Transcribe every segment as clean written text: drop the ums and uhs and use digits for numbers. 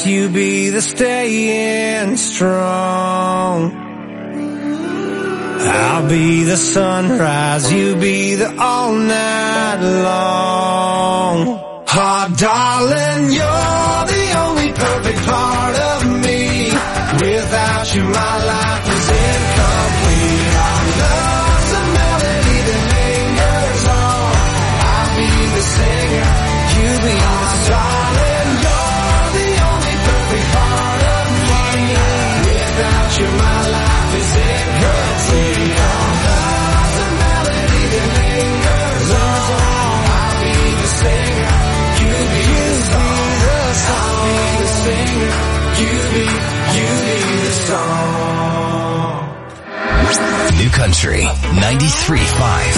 you be the staying strong. I'll be the sunrise, you be the all night long. Oh, darling, you're the only perfect part of me. Without you, my life is incomplete. Our love's a melody that lingers on. I'll be the singer, you be the darling. You're the only perfect part of me. Without you, my life is incomplete. Our love's a melody that lingers on. I'll be the singer, you be the song. I'll be the singer, you be the song. New Country 93.5.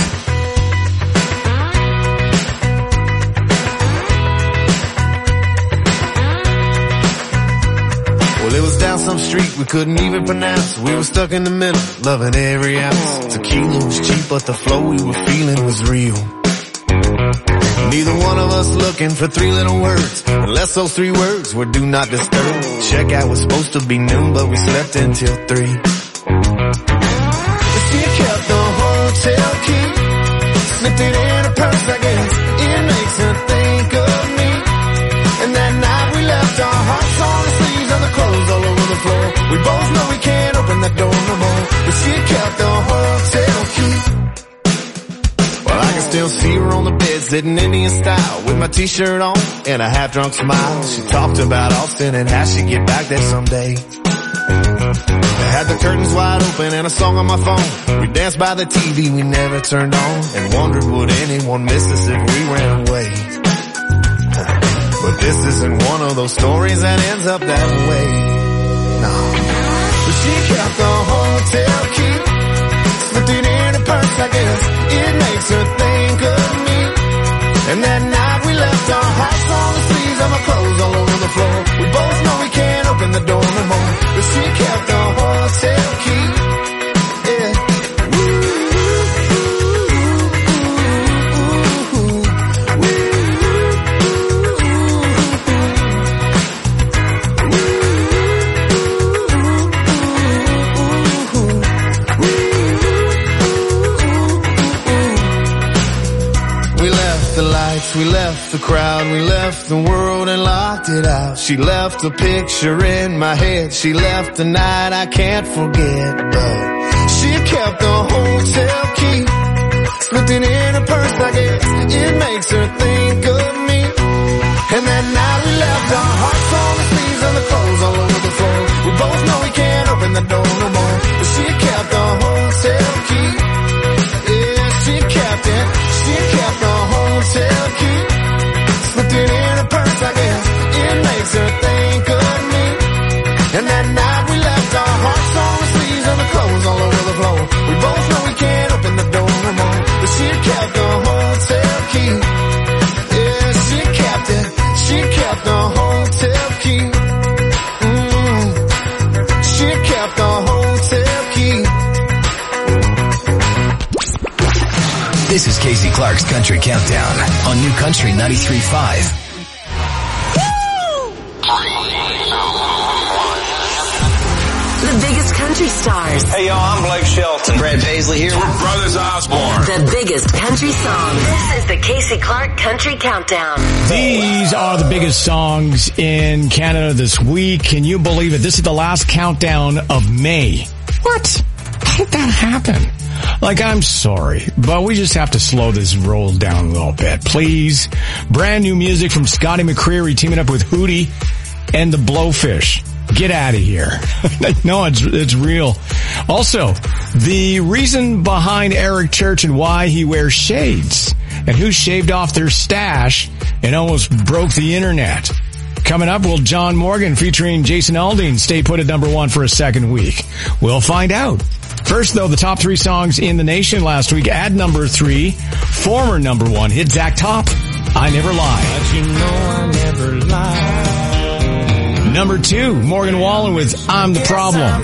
Well, it was down some street we couldn't even pronounce. We were stuck in the middle, loving every ounce. Tequila was cheap, but the flow we were feeling was real. Neither one of us looking for three little words, unless those three words were do not disturb. Checkout was supposed to be noon, but we slept until 3. She kept the hotel key, slipped it in her purse, I guess it makes her think of me. And that night we left our hearts on the sleeves and the clothes all over the floor. We both know we can't open that door no more, but she kept the hotel key. Well, I can still see her on the bed, sitting Indian style, with my t-shirt on and a half-drunk smile. She talked about Austin and how she'd get back there someday. I had the curtains wide open and a song on my phone. We danced by the TV we never turned on, and wondered would anyone miss us if we ran away. But this isn't one of those stories that ends up that way. No. But she kept the hotel key, slipped it in her purse, I guess it makes her think of me. And that night we left our hearts on the sleeves and our clothes all over the floor. We both know we can't open the door no more, but she kept the hotel key. Yeah. We left the crowd, we left the world and locked it out. She left a picture in my head, she left the night I can't forget. But she kept the hotel key, slipped it in her purse, I guess it makes her think of me. And that night we left our hearts on the sleeves and the clothes all over the floor. We both know we can't open the door no more, but she kept the hotel key. Yeah, she kept it, she kept the hotel key, slipped it in her purse, I guess it makes her think of me. And that night we left our hearts on the sleeves and the clothes all over the floor. We both know we can't open the door no more, but she kept the hotel key. Yeah, she kept it, she kept the hotel key. She kept the hotel key. This is Casey Clark's Country Countdown on New Country 93.5. The biggest country stars. Hey, y'all, I'm Blake Shelton. Brad Paisley here. We're Brothers Osborne. The biggest country songs. This is the Casey Clark Country Countdown. These are the biggest songs in Canada this week. Can you believe it? This is the last countdown of May. What? How did that happen? Like, I'm sorry, but we just have to slow this roll down a little bit, please. Brand new music from Scotty McCreery teaming up with Hootie and the Blowfish. Get out of here. No, it's real. Also, the reason behind Eric Church and why he wears shades, and who shaved off their stash and almost broke the internet. Coming up, will John Morgan featuring Jason Aldean stay put at #1 for a second week? We'll find out. First, though, the top 3 songs in the nation last week. At #3, former #1 hit Zach Top, I Never Lie. But you know I never lie. #2, Morgan Wallen with I'm the Problem.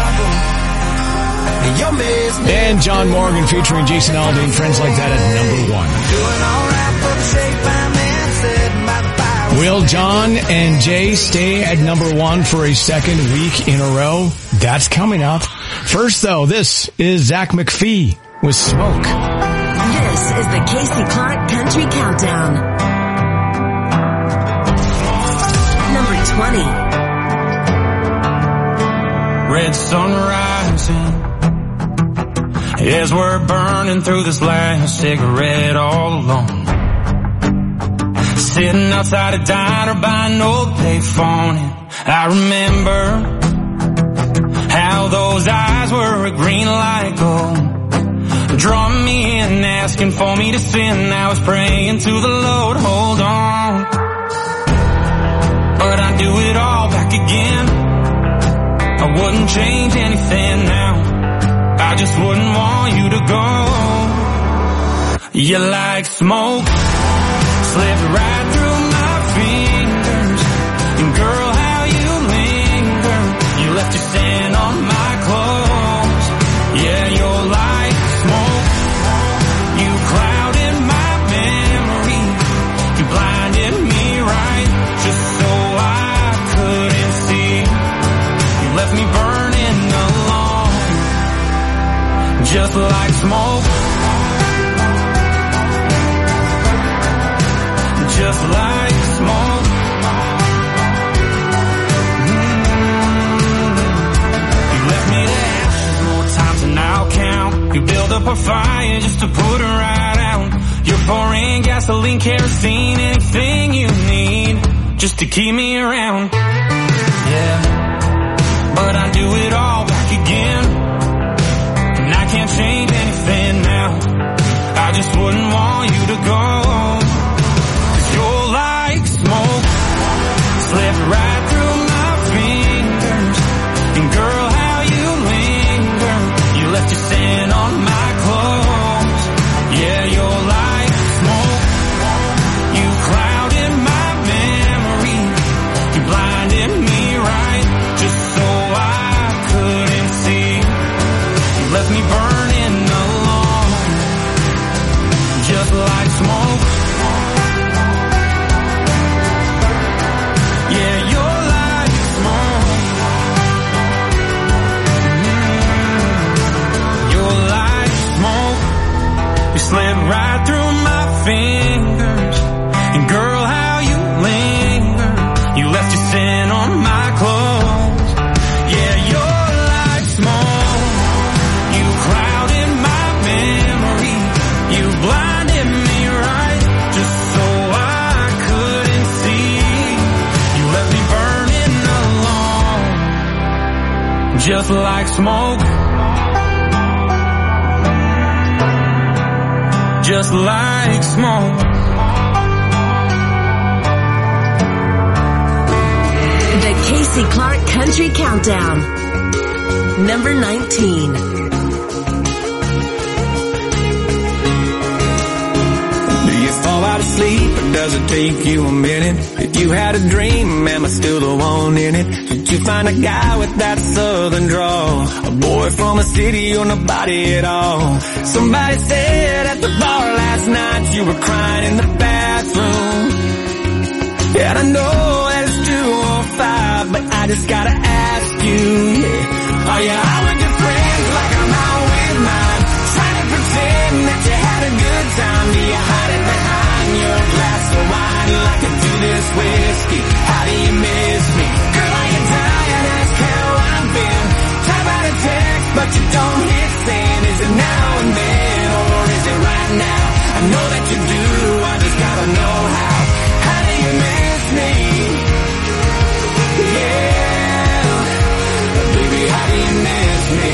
And John Morgan featuring Jason Aldean, Friends Like That at #1. Will John and Jay stay at number one for a second week in a row? That's coming up. First, though, this is Zach McPhee with Smoke. This is the Casey Clark Country Countdown. Number 20. Red sun rising as we're burning through this last cigarette all alone. Sitting outside a diner by an old payphone, and I remember how those eyes were a green light gold, drawing me in, asking for me to sin. I was praying to the Lord, hold on, but I'd do it all back again. I wouldn't change anything now, I just wouldn't want you to go. You're like smoke, slipped right through my fingers, and girl, how you linger. You left your scent on my clothes. Yeah, you're like smoke, you clouded my memory, you blinded me right, just so I couldn't see. You left me burning alone, just like smoke, just like smoke. You left me to ashes more times than I'll count. You build up a fire just to put her right out. You're pouring gasoline, kerosene, anything you need just to keep me around. Yeah, but I do it all back again, and I can't change anything now. I just wouldn't want you to go. You're like smoke, slipped right through my fingers, and girl, how you linger. You left your scent on my clothes. Yeah, you're like smoke, you clouded my memory, you blinded me right, just so I couldn't see. You left me burning alone, just like smoke. Yeah, you're like smoke. You're like smoke. You slipped right through my fingers, and girl, how you linger. You left your scent on my clothes. Yeah, you're like smoke. You clouded my memory, you blinded me right, just so I couldn't see. You left me burning alone, just like smoke, just like smoke. The Casey Clark Country Countdown. Number 19. Do you fall out of sleep, or does it take you a minute? If you had a dream, am I still the one in it? Did you find a guy with that southern drawl? A boy from a city or nobody at all? Somebody said at the bar last night you were crying in the bathroom. And I know that it's 2:05, but I just gotta ask you, yeah. Are you out with your friends like I'm out with mine? Trying to pretend that you had a good time. Do you hide it behind your glass of wine like I do this whiskey? How do you miss me? Girl, are you dying? Ask how I've been. Type out a text, but you don't hit send. Is it now and then, or is it right now? I know that you do, I just gotta know how. How do you miss me? Yeah, baby, how do you miss me?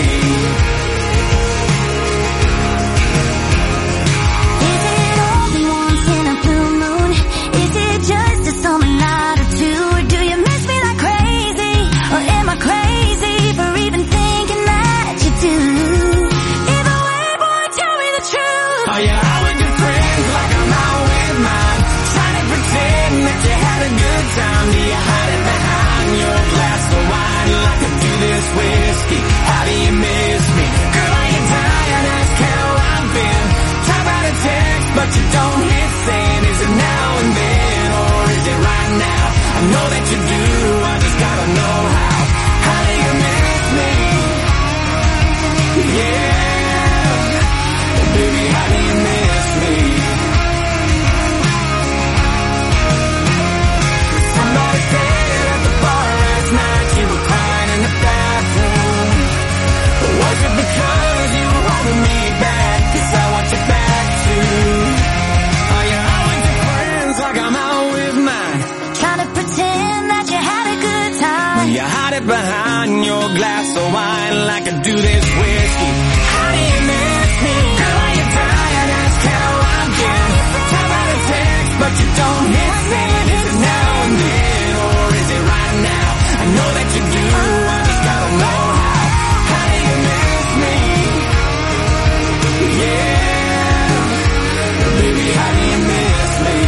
Is it only once in a blue moon? Is it just a summer night or two? Or do you miss me like crazy? Or am I crazy for even thinking that you do? Either way, boy, tell me the truth. Are you out with your friends like I'm out with mine? Trying to pretend that you had a good time. Do you hide it behind your glass of wine like I do this whiskey? How do you miss me? Girl, are you dying? Ask how I've been. Type out a text, but you don't hit send. Is it now and then, or is it right now? I know that you do, I just gotta know how. How do you miss me? Yeah, baby, how do you miss me? Somebody said at the bar last night you were crying in the bathroom. Was it because you were holding me back? 'Cause I want you back too. Are you out with your friends like I'm out with mine? Trying to pretend that you had a good time. You hide it behind your glass of wine like I do this whiskey. How do you miss me? Girl, are you tired? Ask how I'm doing. Try by the text, but you don't hit me. Is it now and then, or is it right now? I know that you do, I just gotta know how. How do you miss me? Yeah, baby, how do you miss me?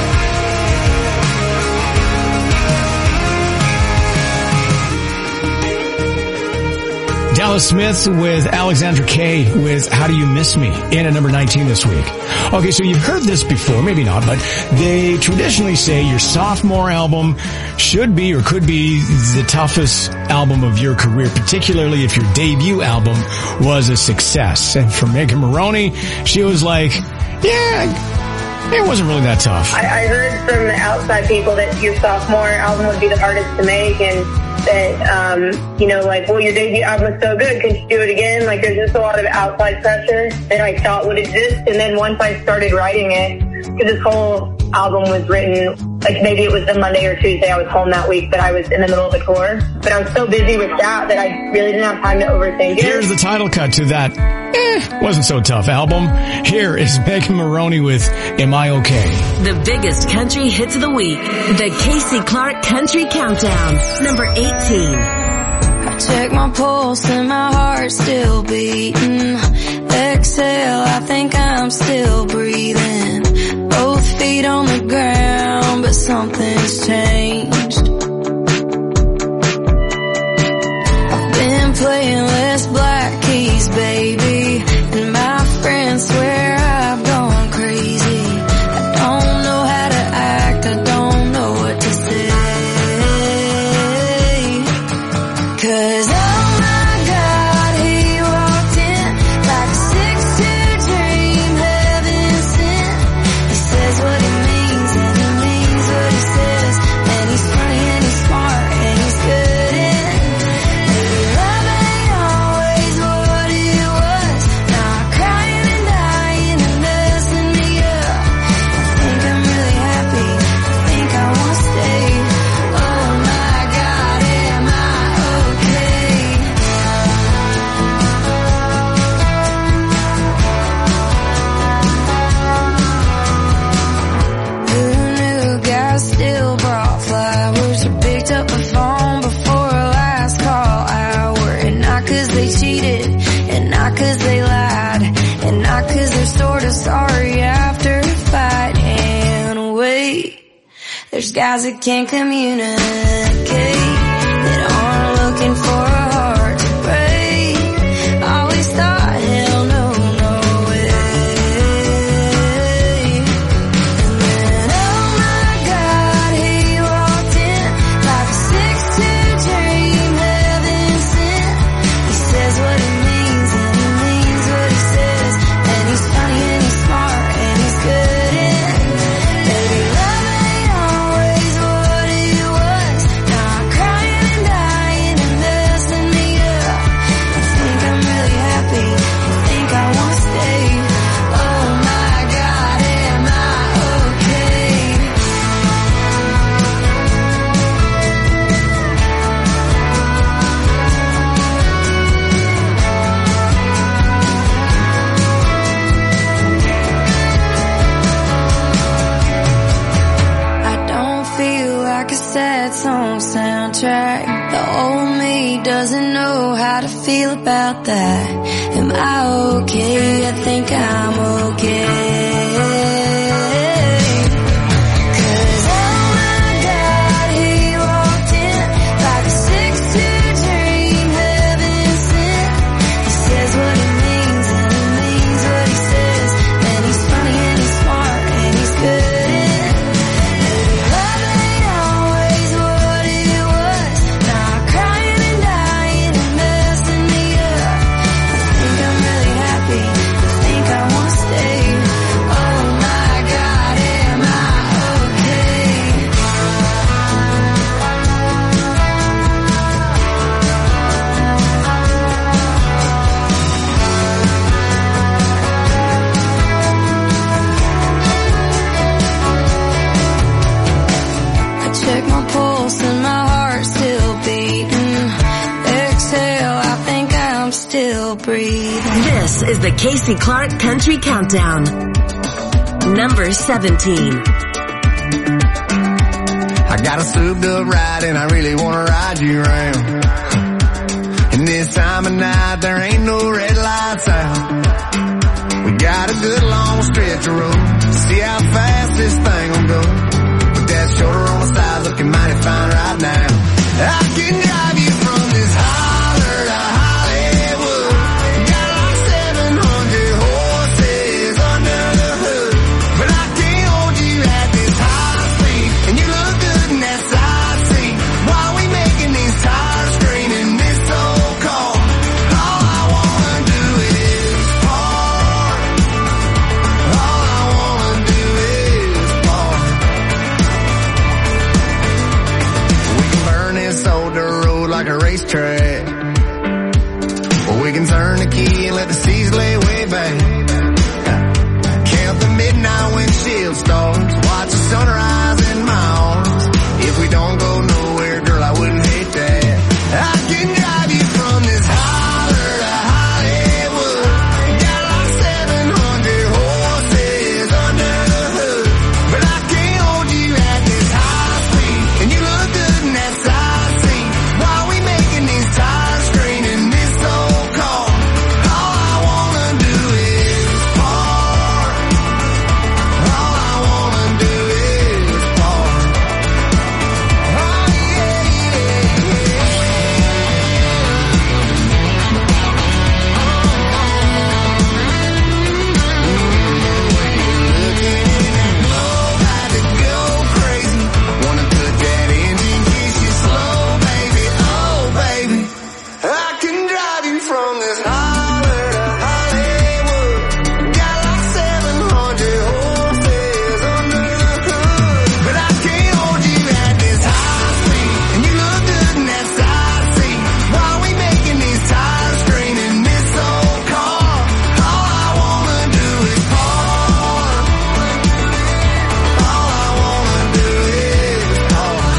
Dallas Smith with Alexandra Kay with How Do You Miss Me in at number 19 this week. Okay, so you've heard this before, maybe not, but they traditionally say your sophomore album should be or could be the toughest album of your career, particularly if your debut album was a success. And for Megan Moroney, she was like, yeah, it wasn't really that tough. I heard from the outside people that your sophomore album would be the hardest to make, and that, you know, like, well, your debut album was so good, could you do it again? Like, there's just a lot of outside pressure that I thought would exist. And then once I started writing it, because this whole album was written, like, maybe it was the Monday or Tuesday, I was home that week, but I was in the middle of the tour. But I was so busy with that I really didn't have time to overthink it. Here's the title cut to that wasn't so tough album. Here is Megan Moroney with Am I Okay? The biggest country hits of the week. The Casey Clark Country Countdown. Number 18. I check my pulse and my heart's still beating. Exhale, I think I'm still breathing. Both feet on the ground, but something's changed. I've been playing less black keys, baby, and my friends swear I've gone crazy. I don't know how to act, I don't know what to say. 'Cause oh my God, he walked in like a 6'2" dream heaven sent. He says what he means and he means what he says. And he's funny and he's smart and he's good in. Maybe love ain't always what it was. Now I'm crying and dying and messing me up. I think I'm really happy, I think I wanna stay. Oh my God, am I okay? Who knew guys still brought flowers or picked up the phone before a last call hour? And not 'cause they cheated, and not 'cause they lied, and not 'cause they're sort of sorry after a fight. And wait, there's guys that can't communicate, that aren't looking for a heart to break. Always thought, hell no, no way. And then, oh my God, he walked in like a 6'2" dream heaven sent. He says what he means and he means what he says. And he's funny and he's smart and he's good in. Baby, love ain't always what it was. Now I'm crying and dying and messing me up. I think I'm really happy, I think I wanna stay. Oh my God, am I okay? I don't feel like a sad song soundtrack. The old me doesn't know how to feel about that. Am I okay? I think I'm okay. 'Cause oh my God, he walked in like a 6'2" dream heaven sent. He says what he means and he means what he says. And he's funny and he's smart and he's good in. Love ain't always is the Casey Clark Country Countdown. Number 17. I got a souped up ride and I really wanna ride you around. And this time of night there ain't no red lights out. We got a good long stretch of road. See how fast this thing will go. With that shoulder on the side looking mighty fine right now. I can drive you from this holler to Hollywood. Got like 700 horses under the hood. But I can't hold you at this high speed. And you look good in that side seat. While we making these tires scream in this old car. All I wanna do is park. All I wanna do is park. We can burn this old dirt road like a racetrack. Or we can turn the key and let the seas lay way back. Count the midnight windshield stars. Watch the sunrise in my arms. If we don't go nowhere, girl, I wouldn't hate that. I can drive you from this holler to Hollywood. Got like 700 horses under the hood. But I can't hold you at this high speed. And you look good in that side seat. While we making these tires scream in this old car. All I wanna do is park. All I wanna do is park. Oh yeah, yeah, yeah. About to go crazy. Wanna put that engine kiss you slow, baby. Oh, baby. I can drive you from this holler to Hollywood. Got like 700 horses under the hood. But I can't hold you at this high speed. And you look good in that side seat. While we making these tires scream in this old car. All I wanna do is park. All I wanna do is park.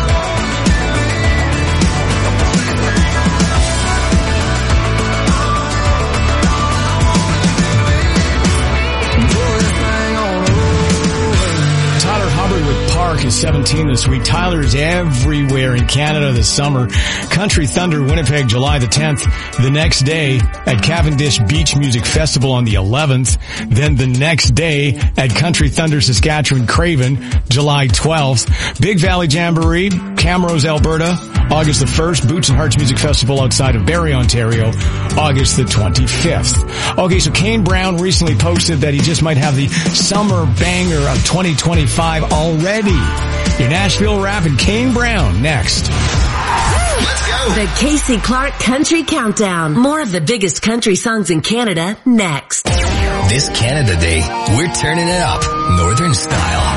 Pull this thing on over. Tyler Hubbard with Park is 17 this week. Tyler's everywhere in Canada this summer. Country Thunder, Winnipeg, July the 10th. The next day at Cavendish Beach Music Festival on the 11th. Then the next day at Country Thunder, Saskatchewan, Craven, July 12th. Big Valley Jamboree, Camrose, Alberta, August the 1st. Boots and Hearts Music Festival outside of Barrie, Ontario, August the 25th. Okay, so Kane Brown recently posted that he just might have the summer banger of 2025 already. Your Nashville Rap and Kane Brown next. The Casey Clark Country Countdown. More of the biggest country songs in Canada next. This Canada Day, we're turning it up, Northern style.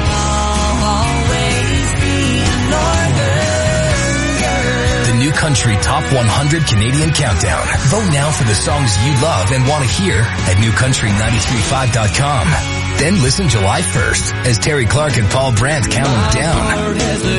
The New Country Top 100 Canadian Countdown. Vote now for the songs you love and want to hear at newcountry935.com. Then listen July 1st as Terry Clark and Paul Brandt count them down.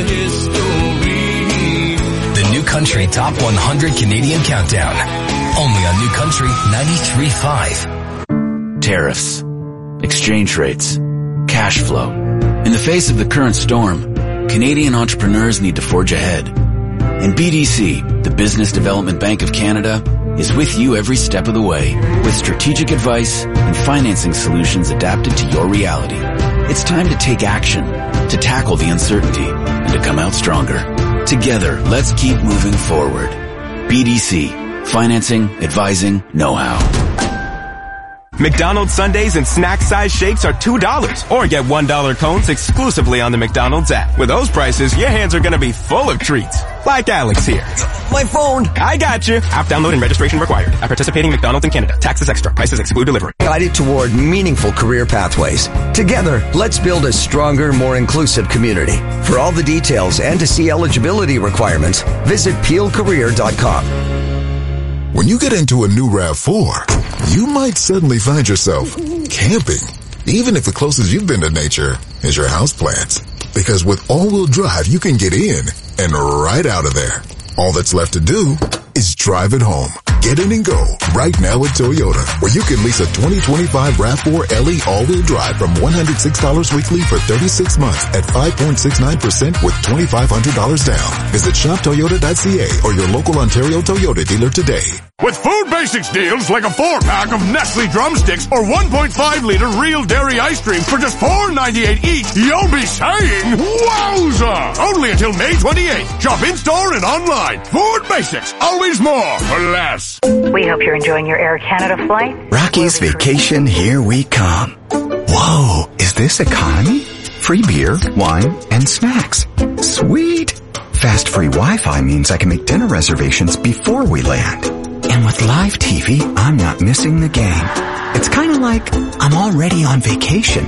The New Country Top 100 Canadian Countdown. Only on New Country 93.5. Tariffs, exchange rates, cash flow. In the face of the current storm, Canadian entrepreneurs need to forge ahead. And BDC, the Business Development Bank of Canada, is with you every step of the way with strategic advice and financing solutions adapted to your reality. It's time to take action, to tackle the uncertainty, and to come out stronger. Together, let's keep moving forward. BDC, financing, advising, know-how. McDonald's sundaes and snack size shakes are $2 or get $1 cones exclusively on the McDonald's app. With those prices, your hands are gonna be full of treats. Like Alex here. My phone. I got you. App download and registration required. At participating McDonald's in Canada. Taxes extra. Prices exclude delivery. Guided toward meaningful career pathways. Together, let's build a stronger, more inclusive community. For all the details and to see eligibility requirements, visit peelcareer.com. When you get into a new RAV4, you might suddenly find yourself camping, even if the closest you've been to nature is your houseplants. Because with all-wheel drive, you can get in and right out of there. All that's left to do is drive it home. Get in and go right now at Toyota, where you can lease a 2025 RAV4 LE all-wheel drive from $106 weekly for 36 months at 5.69% with $2,500 down. Visit shoptoyota.ca or your local Ontario Toyota dealer today. With Food Basics deals like a 4-pack of Nestle drumsticks or 1.5-liter real dairy ice cream for just $4.98 each, you'll be saying, wowza! Only until May 28th. Shop in-store and online. Food Basics. Always more for less. We hope you're enjoying your Air Canada flight. Rocky's Vacation, here we come. Whoa, is this economy? Free beer, wine, and snacks. Sweet! Fast free Wi-Fi means I can make dinner reservations before we land. And with live TV, I'm not missing the game. It's kind of like I'm already on vacation.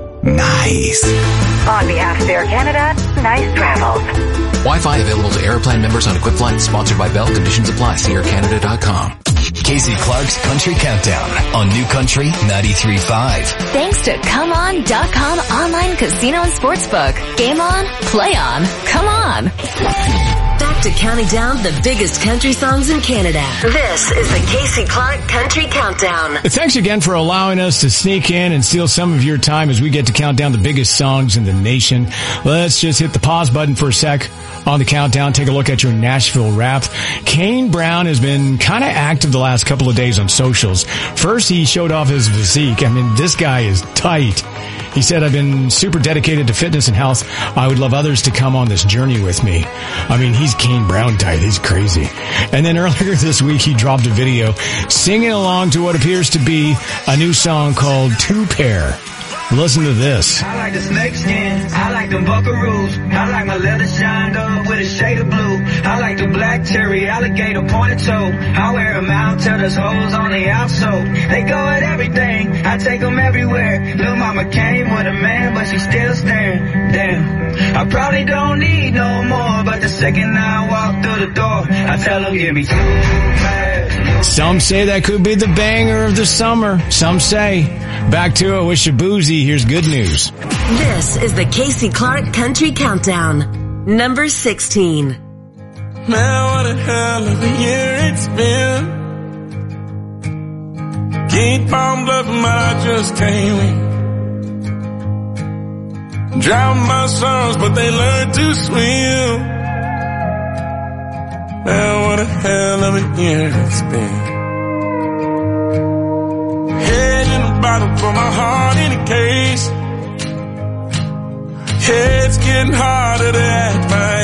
Nice. On behalf of Air Canada, nice travels. Wi-Fi available to Airplan members on equipped flights. Sponsored by Bell. Conditions apply. See aircanada.com. Casey Clark's Country Countdown on New Country 93.5. Thanks to ComeOn.com online casino and sportsbook. Game on, play on, come on. Back to counting down the biggest country songs in Canada. This is the Casey Clark Country Countdown. Thanks again for allowing us to sneak in and steal some of your time as we get to count down the biggest songs in the nation. Let's just hit the pause button for a sec on the countdown. Take a look at your Nashville Wrath. Kane Brown has been kind of active the last couple of days on socials. First, he showed off his physique. I mean, this guy is tight. He said, I've been super dedicated to fitness and health. I would love others to come on this journey with me. I mean, he's Kane Brown tight. He's crazy. And then earlier this week, he dropped a video singing along to what appears to be a new song called Two Pair. Listen to this. I like the snake skin. I like them buckaroos. I like my leather shined up with a shade of blue. I like the black cherry alligator pointed toe. I wear them out till there's holes on the outsole. They go at everything. I take them everywhere. Lil' mama came with a man, but she still staring. Damn. I probably don't need no more, but the second I walk through the door, I tell them give me 2 pads. Some say that could be the banger of the summer. Some say. Back to it with Shabuzi. Here's good news. This is the Casey Clark Country Countdown. Number 16. Man, what a hell of a year it's been. Keep on bluffing, but I just can't win. Drown my sons, but they learn to swim. Man, what a hell of a year it's been. Head in a bottle for my heart in a case. Head's getting harder to act my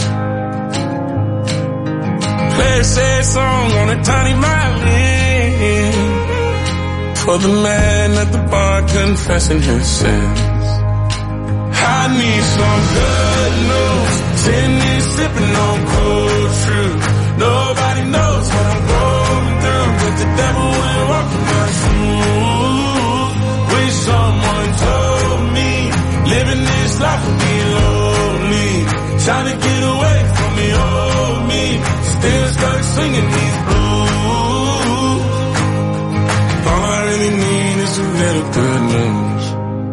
age. Play a sad song on a tiny violin for the man at the bar confessing his sins. I need some good news. Sitting here sipping on cold truth. Nobody knows what I'm going through, but the devil will walk in my shoes. Wish someone told me living this life would be lonely. Trying to get away from the old me. Still stuck singing these blues. All I really need is a little good news.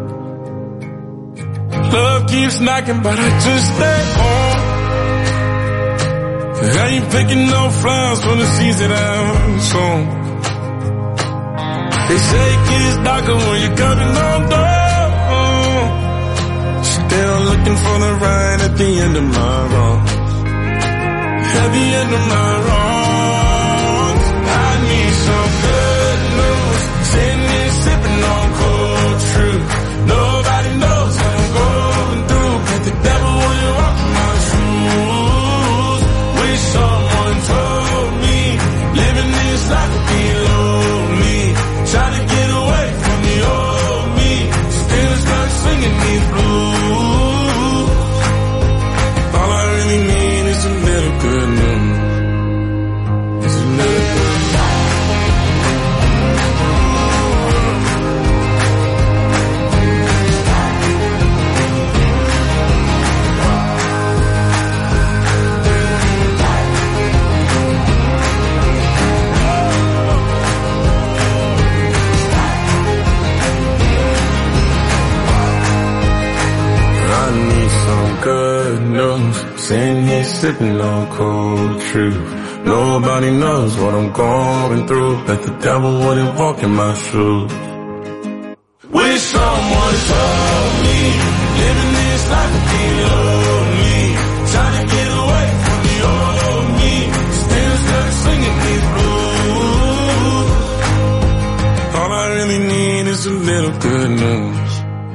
Love keeps knocking, but I just stay home. I ain't picking no flowers for the seeds that I've sown. They say it gets darker when you're coming on door. Still looking for the right at the end of my wrongs. At the end of my wrongs. I need some good news. Sitting here sipping on cold truth. Nobody knows what I'm going through, but the devil will walk in my shoes. Wish someone told me living this life would be lonely. Trying to get away from the old me. Still stuck singing these blues. All I really need is a little good news. It's a little good news. I need some good news. Sitting here sipping on cold truth. Nobody knows what I'm going through. Bet the devil wouldn't walk in my shoes. Wish someone told me living this life would be lonely. Trying to get away from the old me. Still stuck singing these blues. All I really need is a little good news.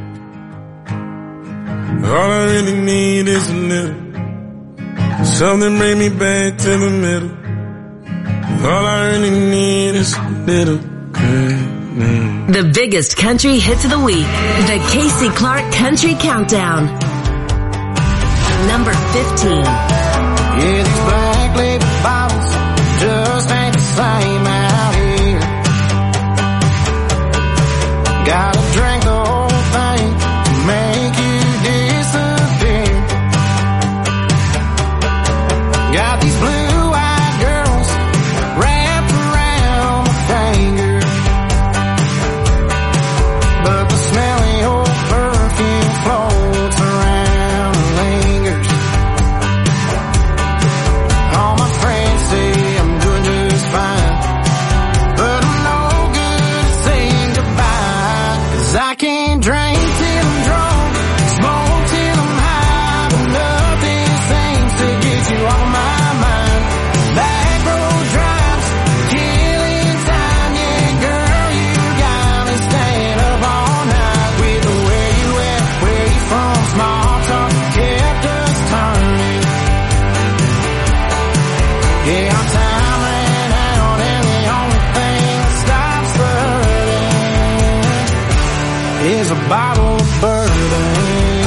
All I really need is a little. Something bring me back to the middle. All I really need is a little good news. The biggest country hits of the week. The Casey Clark Country Countdown. Number 15. Yeah, these black label bottles just ain't the same out here. Gotta drink the whole thing to make you disappear. Got these blue-eyed girls wrapped around my finger, but the smelly old perfume floats around and lingers. All my friends say I'm doing just fine, but I'm no good at saying goodbye. 'Cause I can't drink till I'm drunk, smoke till I'm high, but nothing seems to get you off my mind. Back road drives, killing time, yeah, girl, you got me staying up all night. With the where you at, where you from, small talk kept us turning. Yeah, our time ran out, and the only thing that stops the hurting is a bottle of bourbon.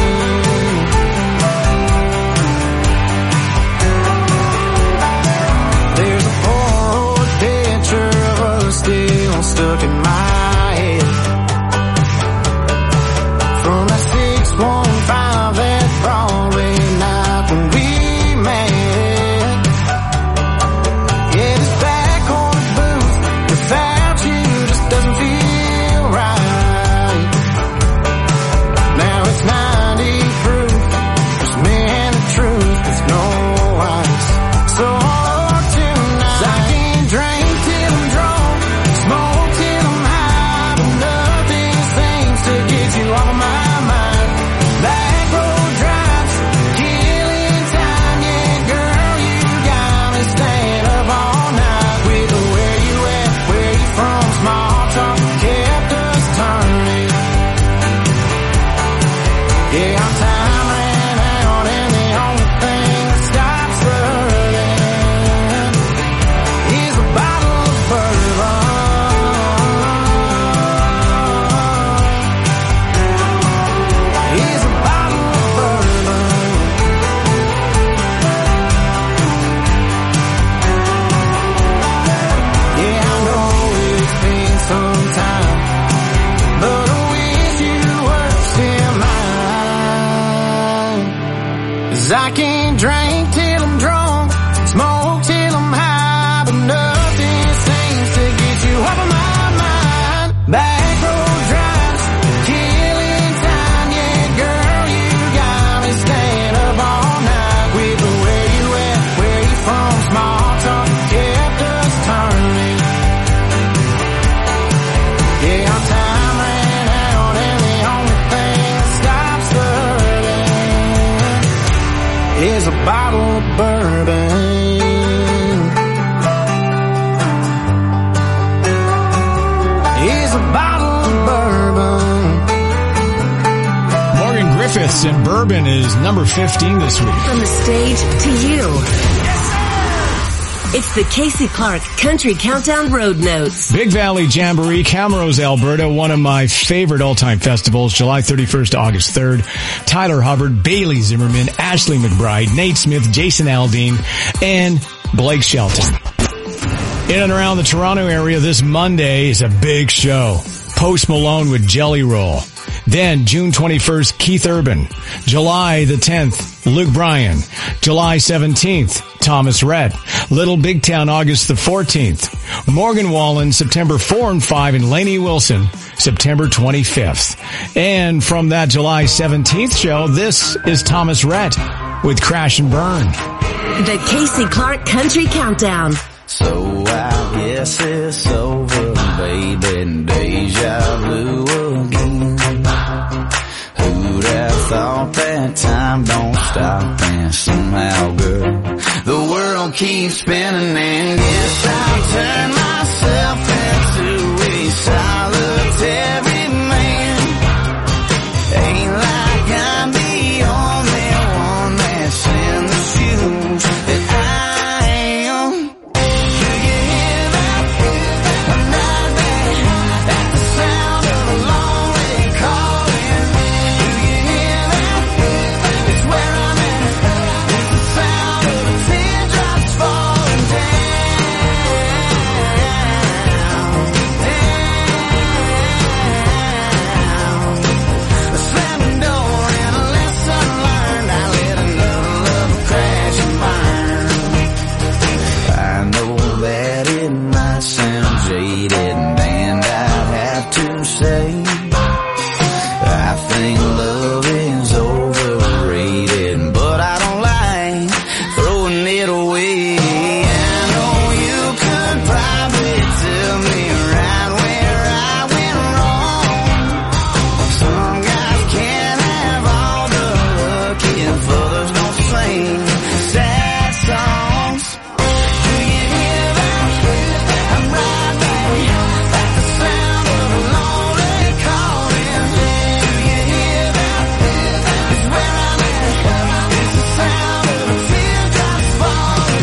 There's a Polaroid picture of us still stuck in my head from that 615 that Broadway night when we met. Yeah, this back on the booth without you just doesn't feel right. Now it's 90 proof, just me and the truth, there's no ice. So tonight, I can't drink till I'm drunk, smoke till I'm high, but nothing seems to get you off of my mind. Back road drives, killing time, yeah, girl, you got me staying up all night. With the where you at, where you from, small talk kept us turning. Yeah, our time ran out, and the only thing that stops the hurting is a bottle of bourbon. Is a bottle of bourbon. Yeah, I know it's been some time, but I wish you were still mine. 'Cause I can't drink till I'm drunk, smoke till I'm high, but nothing seems to get you off of my mind. Back road drives, killing time, yeah, girl, you got me staying up all night. With the where you at, where you from, small talk kept us turning. Yeah, our time ran out, and the only thing that stops the hurting is a bottle of bourbon. Is a bottle of bourbon. Morgan Griffiths and Bourbon is number 15 this week. From the stage to you. It's the Casey Clark Country Countdown Road Notes. Big Valley Jamboree, Camrose, Alberta, one of my favorite all-time festivals, July 31st to August 3rd. Tyler Hubbard, Bailey Zimmerman, Ashley McBride, Nate Smith, Jason Aldean, and Blake Shelton. In and around the Toronto area this Monday is a big show. Post Malone with Jelly Roll. Then June 21st, Keith Urban. July the 10th, Luke Bryan. July 17th, Thomas Rhett. Little Big Town, August the 14th. Morgan Wallen, September 4 and 5, and Lainey Wilson, September 25th. And from that July 17th show, this is Thomas Rhett with Crash and Burn. The Casey Clark Country Countdown. So I guess it's over, baby, deja vu again. Who'd have thought that time don't stop, and somehow, girl, the world keeps spinning, and guess I'll turn myself into a solitary man. Ain't like I'm the only one that's in the shoes that I am. Do you hear that? I'm not bad. That's the sound of a lonely calling. Do you hear that? It's where I'm at. It's the sound of the teardrops falling down. A slamming door and a lesson learned. I let another love crash and burn. I know that it might sound jaded, and I'd have to say I think love is overrated, but I don't like throwing it away. I know you could probably tell me right where I went wrong. Some guys can't have all the luck if others don't sing sad songs. Do you hear that? I'm right back. That's the sound of a lonely calling. Do you hear that? It's where I'm at. It's the sound of the teardrops falling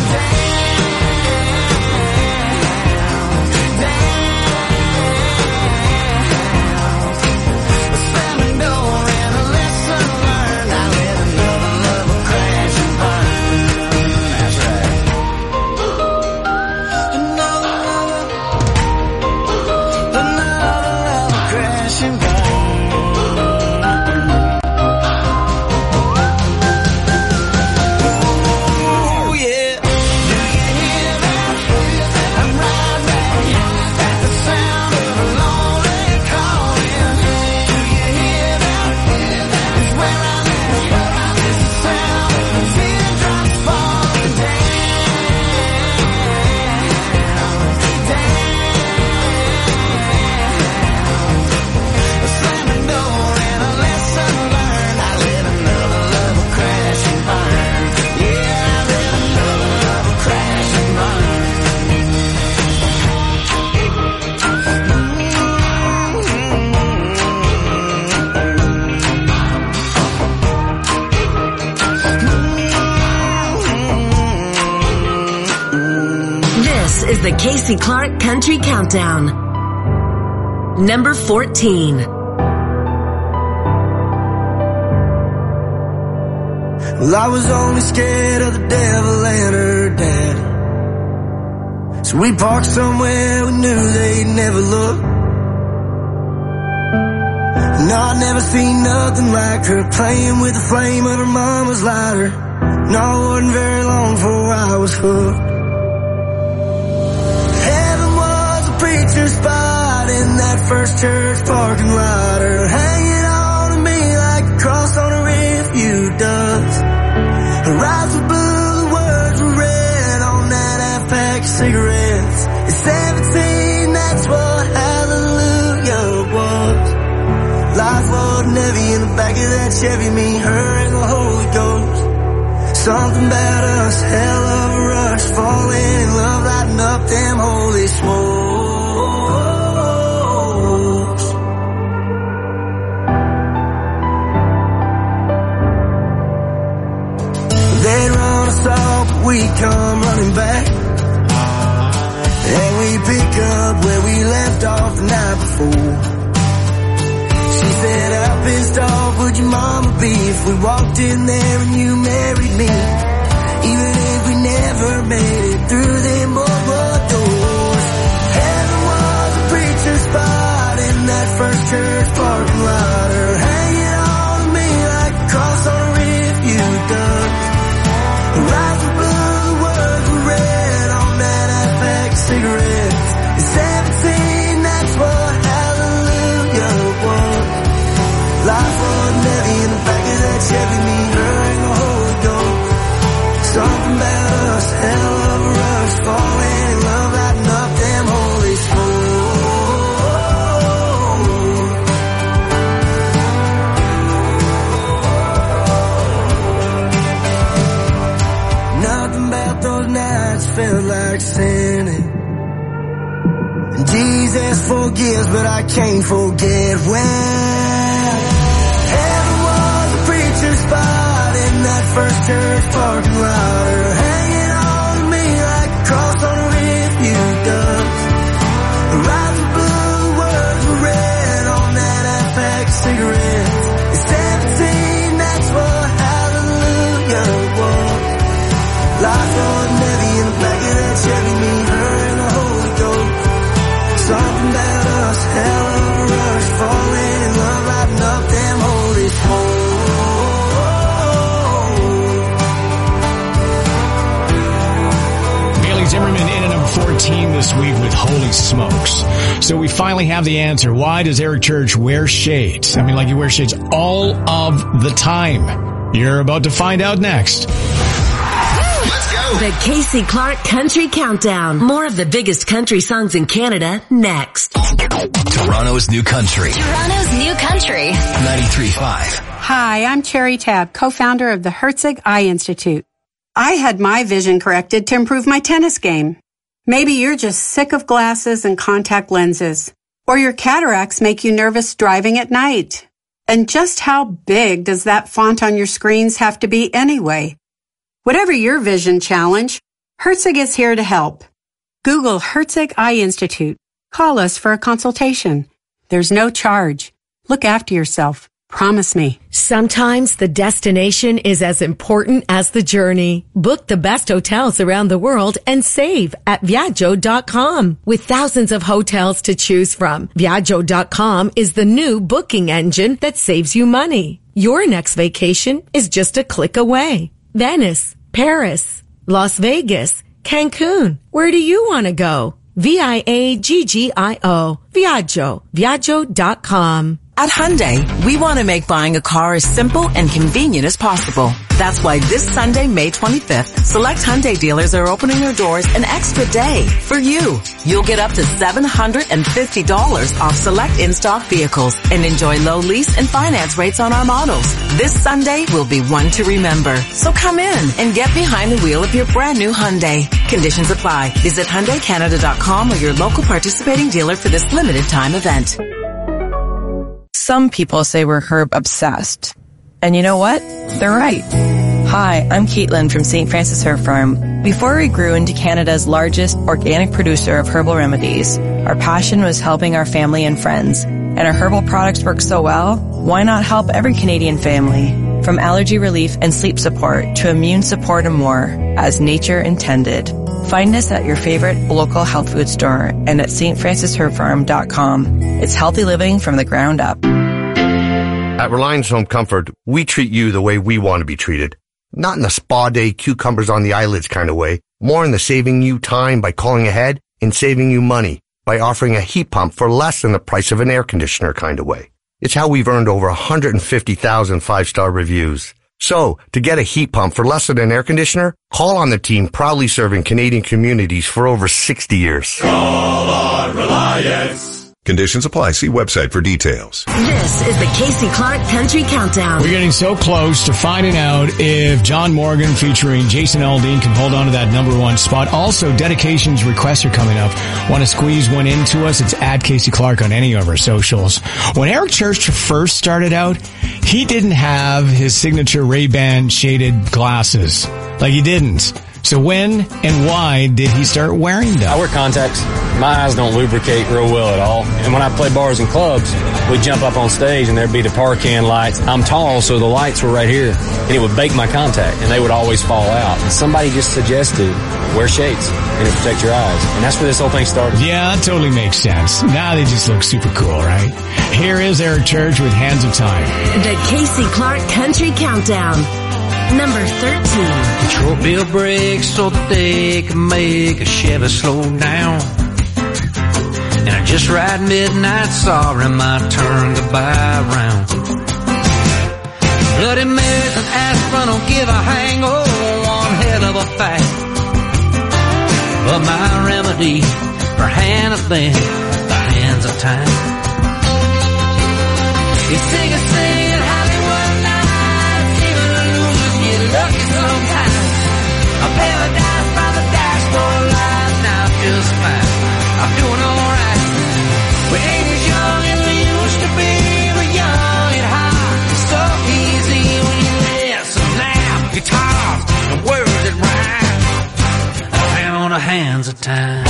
down. A slamming door and a lesson learned. I let another lover crash and burn. That's right. Another lover crash and burn. Ooh, yeah. Do you hear that? I'm right back. That's the sound of a lonely calling. Do you hear that? It's where I'm at. It's the sound of the teardrops falling down. A slamming door and a lesson learned. I let another lover crash and burn. Yeah, I let another lover crash and burn. This is the Casey Clark Country Countdown. Number 14. Well, I was only scared of the devil and her dad. So we parked somewhere we knew they'd never look. No, I'd never seen nothing like her playing with the flame of her mama's lighter. No, it wasn't very long before I was hooked. Heaven was a preacher's spot in that first church parking lot. Her hanging on to me like a cross on a refuge does. Her eyes were blue, the words were red on that half-pack of cigarettes. At 17, that's what hallelujah was. Life wasn't heavy in the back of that Chevy, me, her, and the Holy Ghost. Something about us, hell of a rush, falling in love, lighting up them holy smokes. They'd run us off, but we'd come running back. And we pick up where we left off the night before. She said, how pissed off would your mama be if we walked in there and you married me? Even if we never made it through them boardwalk doors. Heaven was a preacher's spot in that first church parking lot. Her hanging on to me like a cross on a refuge duck. Her eyes were blue, the words were red on that half-pack of cigarettes. At 17, that's what hallelujah was. Life wasn't heavy in the back of that Chevy, me, her, and the Holy Ghost. Something about forgives, but I can't forget when heaven was a preacher's spot in that first church parking lot, or hanging on to me like a cross on a rearview does. The right and blue words were red on that FX cigarette. At 17, that's what hallelujah was. Life wasn't heavy in the back of that Chevy, me, her, and the Holy Ghost. Something about us, hell of a rush, falling in love, lighting up them holy souls. Bailey Zimmerman in at number 14 this week with Holy Smokes. So we finally have the answer. Why does Eric Church wear shades? I mean, like he wears shades all of the time. You're about to find out next. The Casey Clark Country Countdown. More of the biggest country songs in Canada next. Toronto's New Country. Toronto's New Country. 93.5. Hi, I'm Cherry Tabb, co-founder of the Herzig Eye Institute. I had my vision corrected to improve my tennis game. Maybe you're just sick of glasses and contact lenses, or your cataracts make you nervous driving at night. And just how big does that font on your screens have to be anyway? Whatever your vision challenge, Herzig is here to help. Google Herzig Eye Institute. Call us for a consultation. There's no charge. Look after yourself. Promise me. Sometimes the destination is as important as the journey. Book the best hotels around the world and save at Viaggio.com. With thousands of hotels to choose from, Viaggio.com is the new booking engine that saves you money. Your next vacation is just a click away. Venice, Paris, Las Vegas, Cancun. Where do you want to go? Viaggio. Viaggio. Viaggio.com. At Hyundai, we want to make buying a car as simple and convenient as possible. That's why this Sunday, May 25th, select Hyundai dealers are opening their doors an extra day for you. You'll get up to $750 off select in-stock vehicles and enjoy low lease and finance rates on our models. This Sunday will be one to remember. So come in and get behind the wheel of your brand new Hyundai. Conditions apply. Visit HyundaiCanada.com or your local participating dealer for this limited time event. Some people say we're herb obsessed. And you know what? They're right. Hi, I'm Caitlin from St. Francis Herb Farm. Before we grew into Canada's largest organic producer of herbal remedies, our passion was helping our family and friends. And our herbal products work so well, why not help every Canadian family? From allergy relief and sleep support to immune support and more, as nature intended. Find us at your favorite local health food store and at stfrancisherbfarm.com. It's healthy living from the ground up. At Reliance Home Comfort, we treat you the way we want to be treated. Not in a spa day, cucumbers on the eyelids kind of way. More in the saving you time by calling ahead and saving you money by offering a heat pump for less than the price of an air conditioner kind of way. It's how we've earned over 150,000 five-star reviews. So, to get a heat pump for less than an air conditioner, call on the team proudly serving Canadian communities for over 60 years. Call on Reliance. Conditions apply. See website for details. This is the Casey Clark Country Countdown. We're getting so close to finding out if John Morgan featuring Jason Aldean can hold on to that number one spot. Also, dedications requests are coming up. Want to squeeze one into us? It's at Casey Clark on any of our socials. When Eric Church first started out, he didn't have his signature Ray-Ban shaded glasses. Like he didn't. So when and why did he start wearing them? I wear contacts. My eyes don't lubricate real well at all. And when I play bars and clubs, we'd jump up on stage and there'd be the Parcan lights. I'm tall, so the lights were right here. And it would bake my contact, and they would always fall out. And somebody just suggested, wear shades, and it'll protect your eyes. And that's where this whole thing started. Yeah, that totally makes sense. Now they just look super cool, right? Here is Eric Church with Hands of Time. The Casey Clark Country Countdown. Number 13. Control bill brakes so that they can make a Chevy slow down. And I just ride midnight, sorry, my turn to buy around. Bloody Marys and aspirin don't give a hang, oh, one hell of a fact. But my remedy for hand has been the hands of time. They sing a singing Hollywood nights, even the losers get lucky sometimes. A paradise by the dashboard light, now I feel fine, I'm doing alright. sands of time.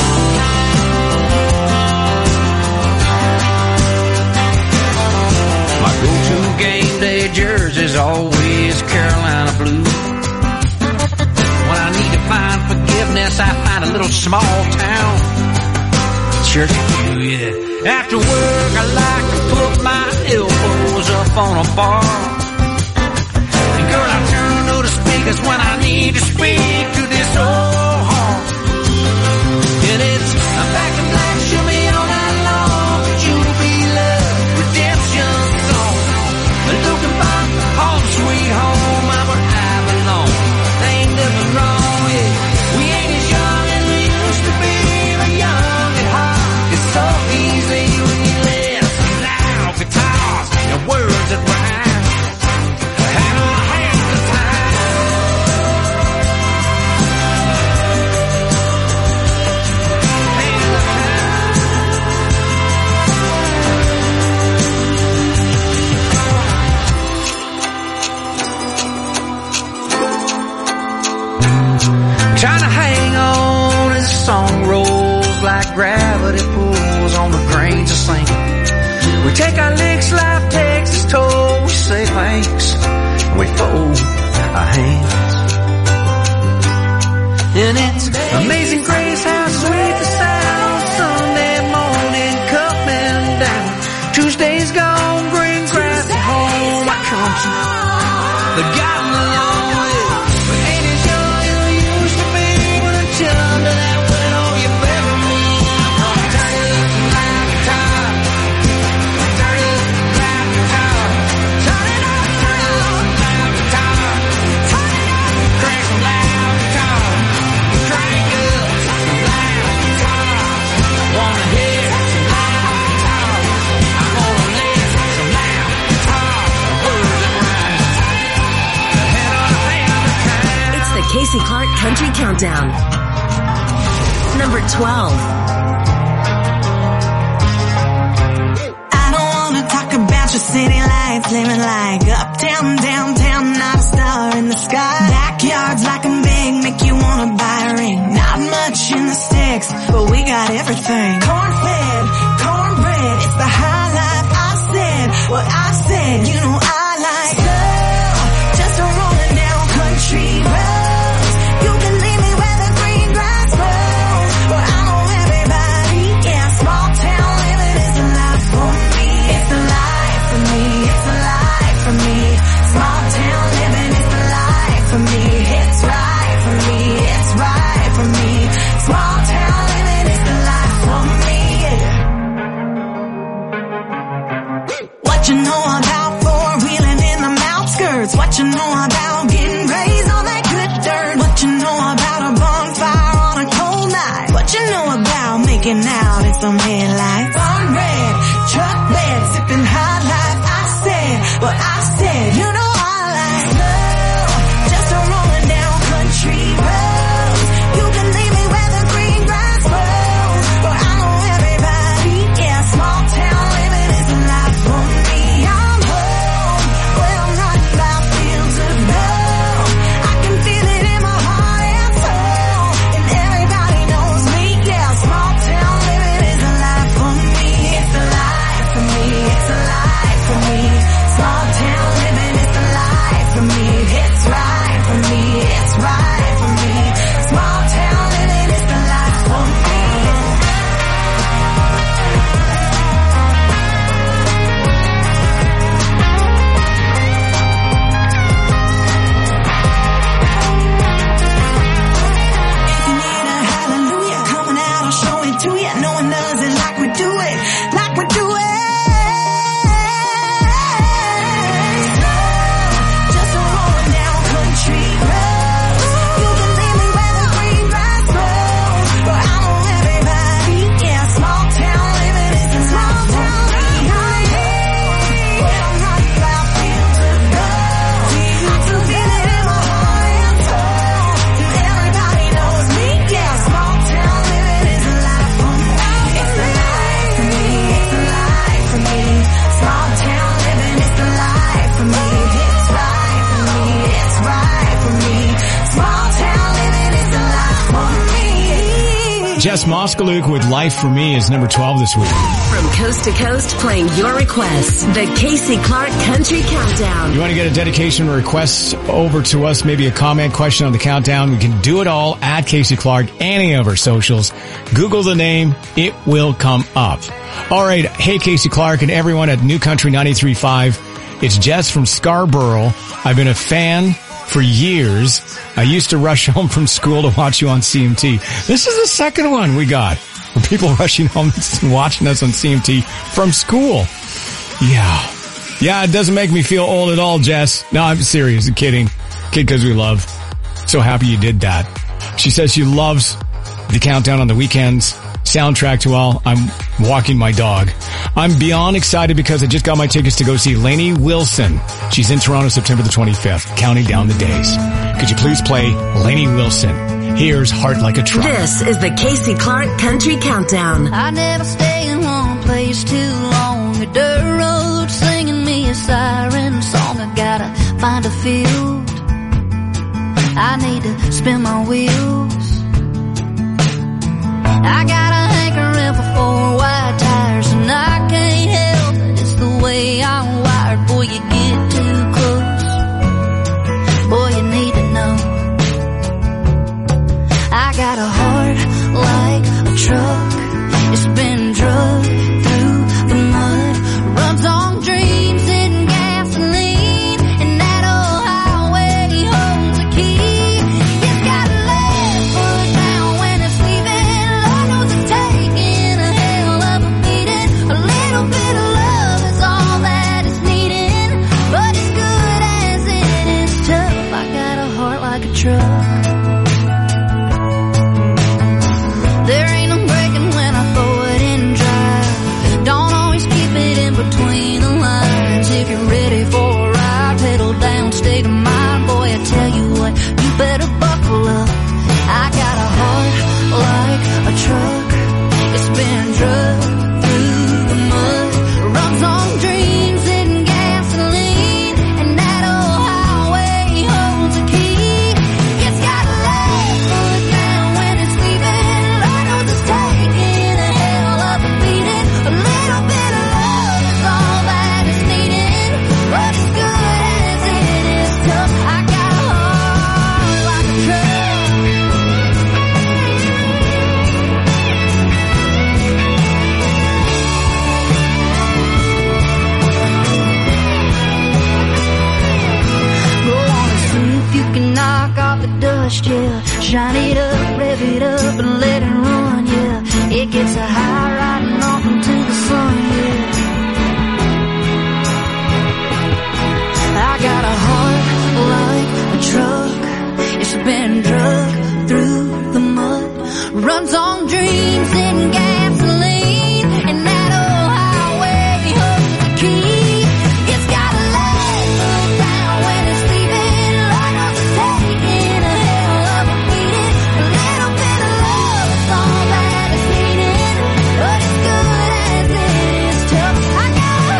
My go-to game day jersey's always Carolina blue. When I need to find forgiveness, I find a little small town church pew, yeah. After work, I like to put my elbows up on a bar. And girl, I turn to the speakers when I need to speak to this old heart. And it's I'm back in black, show me all night long. You be love, redemption song. Looking back, home sweet home, I'm where I belong. There ain't nothing wrong, yeah. We ain't as young as we used to be, but young at heart. It's so easy when you listen loud guitars and words that rhyme. And I have the time. Trying to hang on as the song rolls like gravity pulls on the grains of sand. We take our licks, life takes its toll. We say thanks and we fold our hands. And it's amazing grace how sweet the sound. Sunday morning coming down. Tuesday's gone, green grass at home. I come to the gotten along with. But ain't as young as we used to be when I chilled to that window you bury me. Turn it up some loud guitar. Turn it up some loud guitar. Turn it up some loud guitar. Turn it up, crank some loud guitar. Crank up some loud guitar. I wanna hear some loud guitar. I wanna listen to some loud guitar. Words that rhyme. It's the Casey Clark Country Countdown. Number 12. I don't wanna talk about your city life, living like uptown, downtown, not a star in the sky. Backyards like a big, make you wanna buy a ring. Not much in the sticks, but we got everything. Corn-fed, cornbread, it's the high life. I said what I said, you know I like love. Just a rolling down country roads. You can leave me where the green grass grows. But I know everybody, yeah, small town living is the life for me. It's the life for me, it's the life for me. Small town living is the life for me. It's right for me, it's right for me. Small town living is the life for me, yeah. What you know about four-wheeling in the outskirts? What you know about getting raised on that good dirt? What you know about a bonfire on a cold night? What you know about making out in some headlights? Barn red, truck bed, sipping high life. I said what I said, you know I like love. Just a rolling down country road. You can leave me where the green grass grows. But I know everybody, yeah, small town living is the life for me. I'm home, well I'm riding by fields of gold. I can feel it in my heart and soul. And everybody knows me, yeah, small town living is the life for Jess Moskaluk with Life for Me is number 12 this week. From coast to coast, playing your requests. The Casey Clark Country Countdown. You want to get a dedication request over to us, maybe a comment, question on the countdown, we can do it all at Casey Clark, any of our socials. Google the name, it will come up. All right, hey Casey Clark and everyone at New Country 93.5. It's Jess from Scarborough. I've been a fan for years. I used to rush home from school to watch you on CMT. This is the second one we got. People rushing home and watching us on CMT from school. Yeah, it doesn't make me feel old at all, Jess. No, I'm serious. I'm kidding. Kid because we love. So happy you did that. She says she loves the countdown on the weekends. Soundtrack to while I'm walking my dog. I'm beyond excited because I just got my tickets to go see Lainey Wilson. She's in Toronto September the 25th, counting down the days. Could you please play Lainey Wilson? Here's Heart Like a Truck. This is the Casey Clark Country Countdown. I never stay in one place too long. A dirt road singing me a siren song. I gotta find a field. I need to spin my wheels. I got a hankering for 4 wide tires, and I can't help it. It's the way I'm wired. Boy, you get too close. Boy, you need to know. I got a heart like a truck. It's been drugged through the mud. Runs on dreams and gasoline, and that old highway holds the key. It's got a left foot down when it's leaving. Lord knows it's taking a hell of a beating. A little bit of love is all that is needed, but as good as it is tough, I got a heart like a truck. There ain't no breaking when I throw it in drive. Don't always keep it in between the lines. If you're ready for a ride, pedal down, state of mind. Boy, I tell you what, you better buckle up. I got a heart like a truck. It's been drugged through the mud. Runs on dreams and gasoline, and that old highway holds a key. It's got a left foot down when it's leaving. Lord knows it's taking a hell of a beating. A little bit of love is all that is needed, but as good as it is tough, I got a heart like a truck. Go on and see if you can knock off the dust, yeah. Shine it up, rev it up, and let it run, yeah. It gets a high riding off into the sun, yeah. I got a heart like a truck. It's been drugged through the mud. Runs on dreams and gasoline, and that old highway holds the key. It's got a left foot down when it's leaving. Lord knows it's taking a hell of a beating. A little bit of love is all that is needed, but as good as it is tough, I got a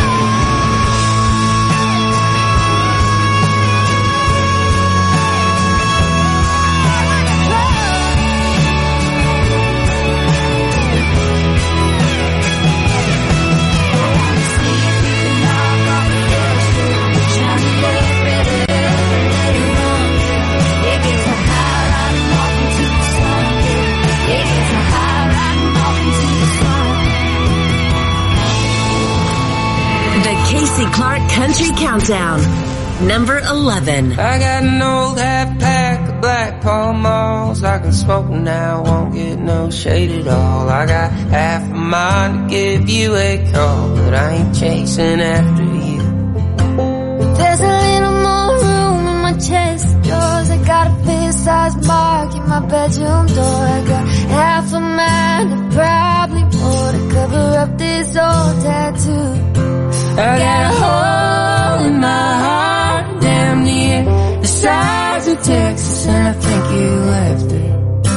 The Casey Clark Country Countdown. Number 11. I got an old half pack of Black Pall Malls. I can smoke now, won't get no shade at all. I got half a mind to give you a call, but I ain't chasing after you. There's a little more room in my chest of drawers. I got a face-sized mark in my bedroom door. I got half a mind and probably more to cover up this old tattoo. I got a hole in my heart, damn near the size of Texas, and I think you left it.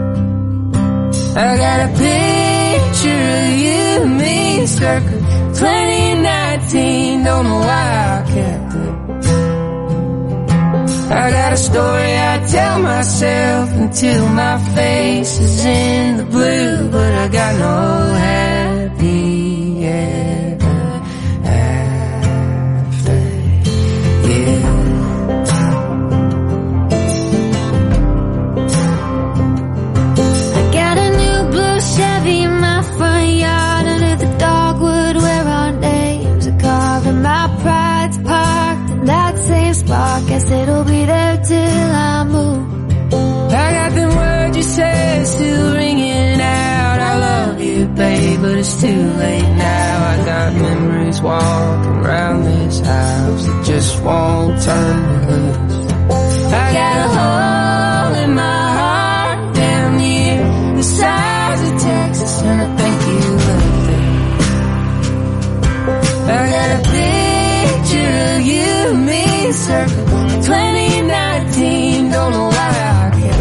I got a picture of you and me circa 2019, don't know why I kept it. I got a story I tell myself until my face is in the blue, but I got no happy ever after. Yeah. I got a new blue Chevy in my front yard under the dogwood where our names are carved and my pride's parked in that same spot. Guess it'll be there till I move. I got them words you said still ringing out. I love you, babe, but it's too late now. I got memories walking around this house that just won't turn me loose. I got a hole in my heart down near the size of Texas, and I think you left it. I got a picture of you and me circle 2019, don't know why I kept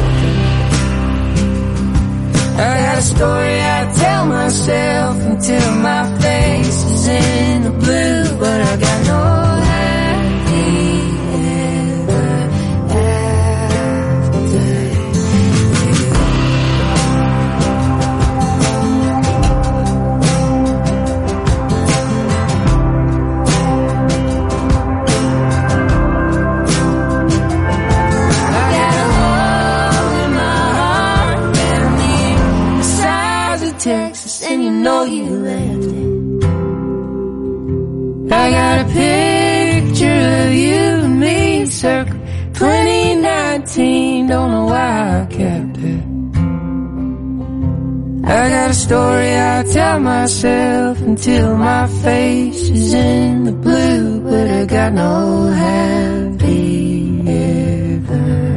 it. I got a story I tell myself until my face is in the blue, but I got no happy ever after. Texas, and you know you left it. I got a picture of you and me, circa 2019, don't know why I kept it. I got a story I tell myself until my face is in the blue, but I got no happy ever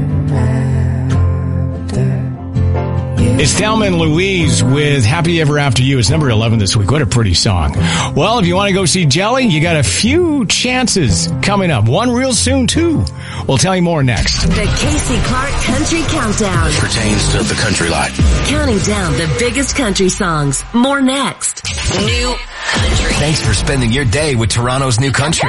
after. It's Thelma and Louise with Happy Ever After You. It's number 11 this week. What a pretty song. Well, if you want to go see Jelly, you got a few chances coming up. One real soon, too. We'll tell you more next. The Casey Clark Country Countdown. Pertains to the country life. Counting down the biggest country songs. More next. New Country. Thanks for spending your day with Toronto's New Country.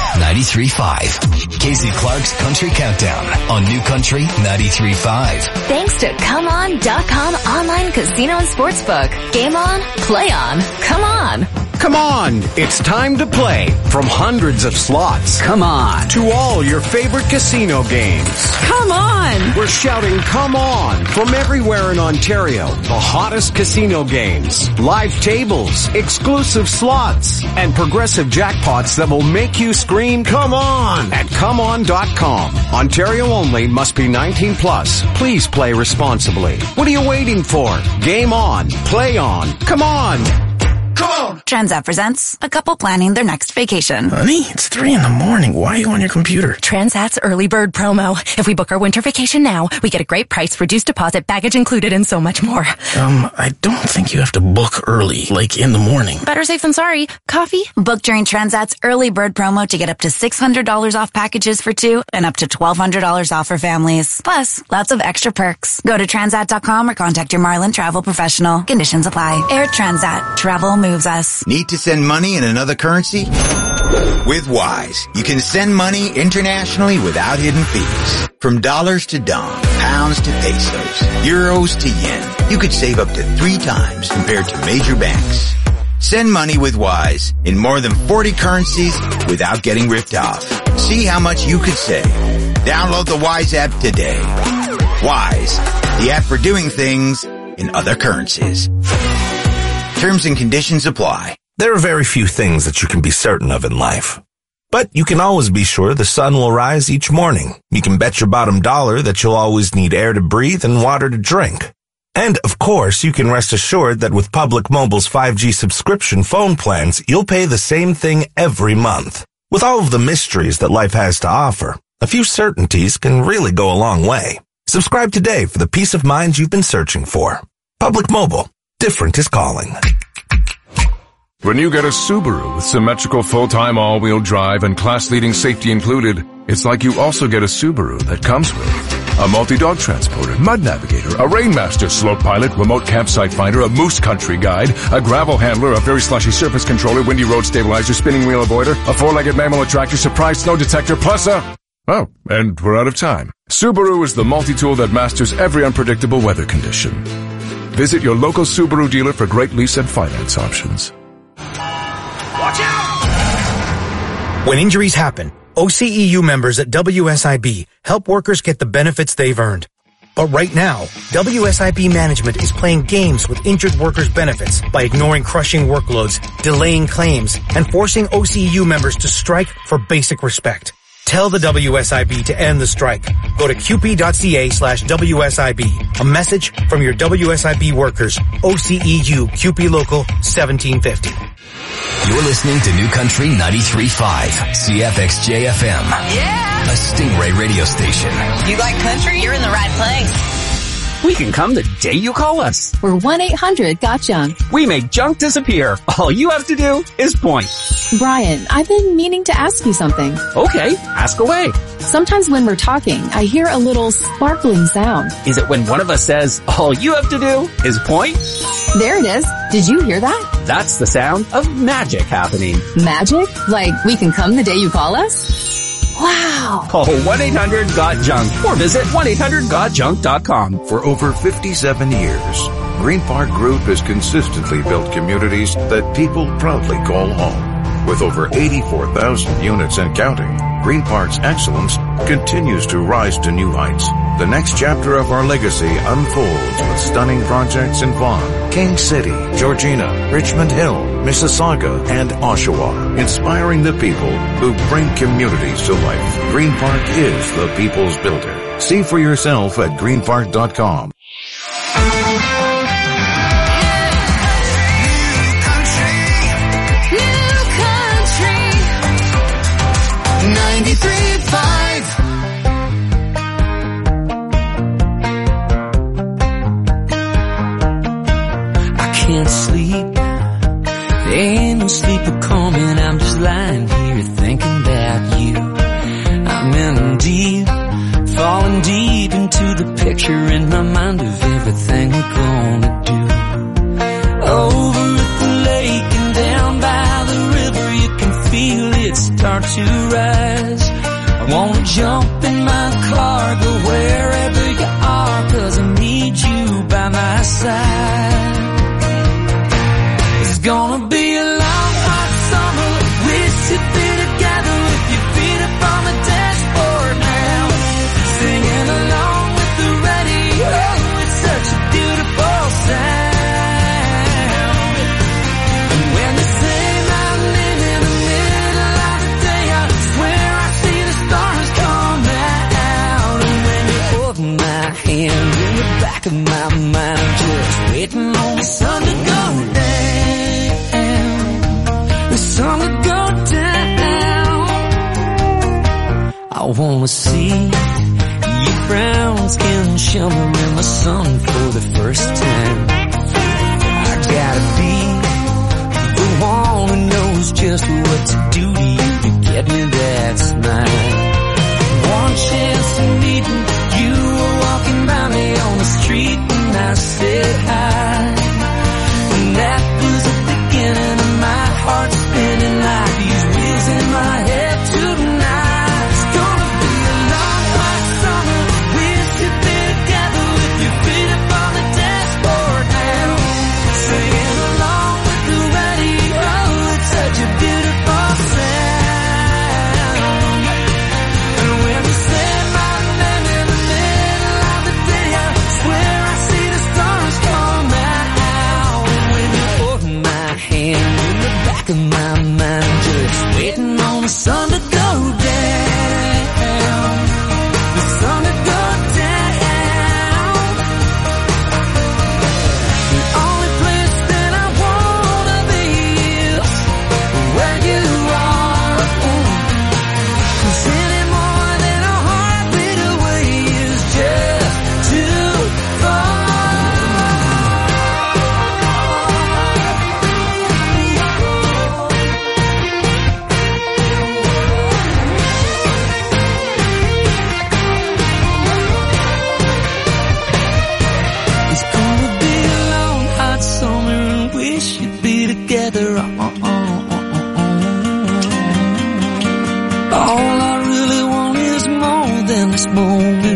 93.5. Casey Clark's Country Countdown on New Country 93.5. Thanks to ComeOn.com online casino and sportsbook. Game on, play on, come on. Come on, it's time to play from hundreds of slots. Come on. To all your favorite casino games. Come on. We're shouting come on from everywhere in Ontario. The hottest casino games, live tables, exclusive slots, and progressive jackpots that will make you scream come on at ComeOn.com. Ontario only, must be 19 plus. Please play responsibly. What are you waiting for? Game on. Play on. Come on. Come on! Transat presents a couple planning their next vacation. Honey, it's 3 a.m. Why are you on your computer? Transat's early bird promo. If we book our winter vacation now, we get a great price, reduced deposit, baggage included, and so much more. I don't think you have to book early, like in the morning. Better safe than sorry. Coffee? Book during Transat's early bird promo to get up to $600 off packages for two and up to $1,200 off for families. Plus, lots of extra perks. Go to Transat.com or contact your Marlin travel professional. Conditions apply. Air Transat. Travel moves us. Need to send money in another currency? With Wise, you can send money internationally without hidden fees. From dollars to dong, pounds to pesos, euros to yen, you could save up to 3 times compared to major banks. Send money with Wise in more than 40 currencies without getting ripped off. See how much you could save. Download the Wise app today. Wise, the app for doing things in other currencies. Terms and conditions apply. There are very few things that you can be certain of in life. But you can always be sure the sun will rise each morning. You can bet your bottom dollar that you'll always need air to breathe and water to drink. And, of course, you can rest assured that with Public Mobile's 5G subscription phone plans, you'll pay the same thing every month. With all of the mysteries that life has to offer, a few certainties can really go a long way. Subscribe today for the peace of mind you've been searching for. Public Mobile. Different is calling. When you get a Subaru with symmetrical full-time all-wheel drive and class-leading safety included, it's like you also get a Subaru that comes with a multi-dog transporter, mud navigator, a Rainmaster slope pilot, remote campsite finder, a moose country guide, a gravel handler, a very slushy surface controller, windy road stabilizer, spinning wheel avoider, a four-legged mammal attractor, surprise snow detector, plus a Oh, and we're out of time. Subaru is the multi-tool that masters every unpredictable weather condition. Visit your local Subaru dealer for great lease and finance options. Watch out! When injuries happen, OCEU members at WSIB help workers get the benefits they've earned. But right now, WSIB management is playing games with injured workers' benefits by ignoring crushing workloads, delaying claims, and forcing OCEU members to strike for basic respect. Tell the WSIB to end the strike. Go to qp.ca/WSIB. A message from your WSIB workers. OCEU QP Local 1750. You're listening to New Country 93.5, CFXJ-FM. Yeah! A Stingray radio station. You like country? You're in the right place. We can come the day you call us. We're 1-800-GOT-JUNK. We make junk disappear. All you have to do is point. Brian, I've been meaning to ask you something. Okay, ask away. Sometimes when we're talking, I hear a little sparkling sound. Is it when one of us says, all you have to do is point? There it is. Did you hear that? That's the sound of magic happening. Magic? Like we can come the day you call us? Wow. Call 1-800-GOT-JUNK or visit 1-800-GOT-JUNK.com. For over 57 years, Green Park Group has consistently built communities that people proudly call home. With over 84,000 units and counting, Green Park's excellence continues to rise to new heights. The next chapter of our legacy unfolds with stunning projects in Vaughan, King City, Georgina, Richmond Hill, Mississauga, and Oshawa, inspiring the people who bring communities to life. Green Park is the people's builder. See for yourself at greenpark.com. Can't sleep. There ain't no sleeper coming. I'm just lying here thinking about you. I'm in deep, falling deep into the picture in my mind of everything we're gonna do. Over at the lake and down by the river, you can feel it start to rise. I wanna jump in my car, go wherever you are, 'cause I need you by my side. It's gonna be a long, hot summer. We should be together with your feet up on the dashboard now, singing along with the radio. It's such a beautiful sound. And when they say my name in the middle of the day, I swear I see the stars come out. And when you hold my hand in the back of my mind, just waiting on the sun to go down. The sun will go down. I wanna see your brown skin shimmer in the sun for the first time. I gotta be the one who knows just what to do to you to get me that smile. One chance of meeting you, were walking by me on the street and I said hi. And that was the beginning of my heart spinning like these wheels in my head tonight. It's gonna be a long, hot summer. We should be together with your feet up on the dashboard now, singing along with the radio. It's such a beautiful sound. And when you say my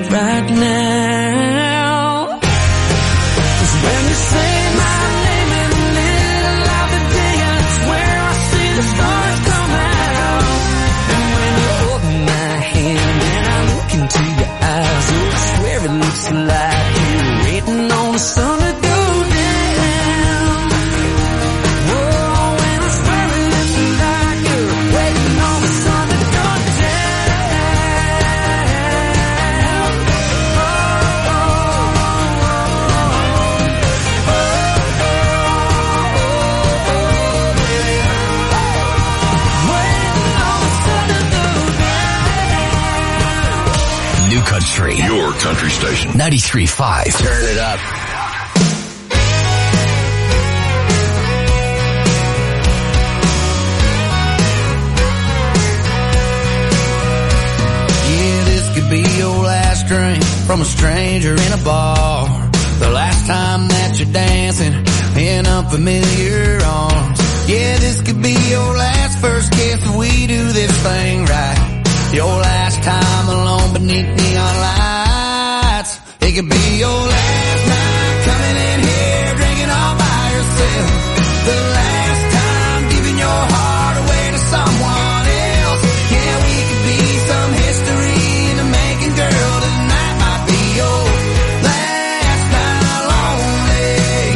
right now. 'Cause when you say my name in the middle of the day, I swear I see the stars come out. And when you hold my hand and I look into your eyes, oh, I swear it looks like you're waiting on the sun to go down. Whoa, and I swear it looks like you're waiting on the sun to go New Country. Your country station. 93.5. Turn it up. Yeah, this could be your last drink from a stranger in a bar. The last time that you're dancing in unfamiliar arms. Yeah, this could be your last first kiss if we do this thing right. Your last time alone beneath neon lights. It could be your last night coming in here drinking all by yourself. The last time giving your heart away to someone else. Yeah, we could be some history in the making, girl. Tonight might be your last night lonely.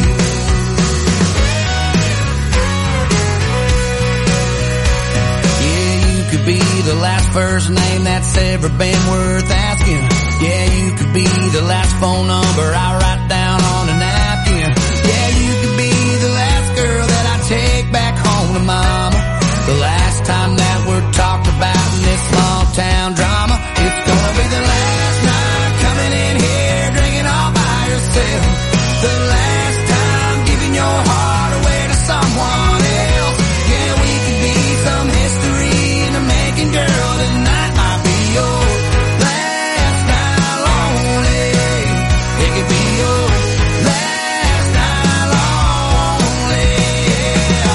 Yeah, you could be the last first name that's ever been worth asking. Yeah, you could be the last phone number I write down on a napkin. Yeah, you could be the last girl that I take back home to mama. The last time that we're talked about in this small town drama. It's gonna be the last night coming in here drinking all by yourself. The last time giving your heart away to someone else. Yeah, we could be some history in the making, girl. Tonight might be your last night lonely. It could be your last night lonely. Yeah.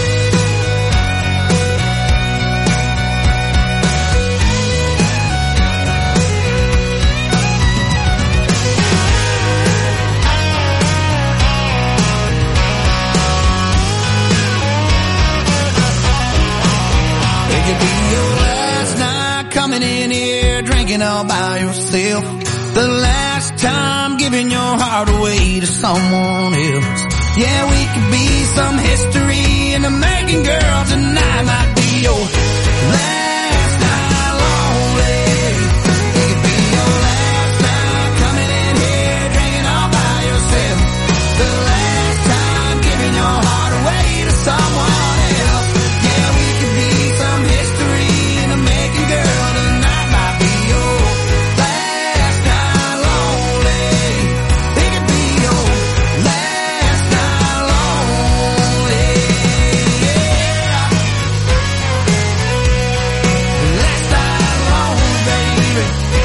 It could be your last night coming in here drinking all by yourself. The last time giving your heart away to someone else. Yeah, we could be some history in the making, girl. Tonight might be your last night lonely. It could be your last night coming in here drinking all by yourself. The last time giving your heart away to someone else. Yeah, we could be some history in the making, girl. Tonight might be your last night lonely. It could be your last night lonely. Yeah. Last night lonely, baby.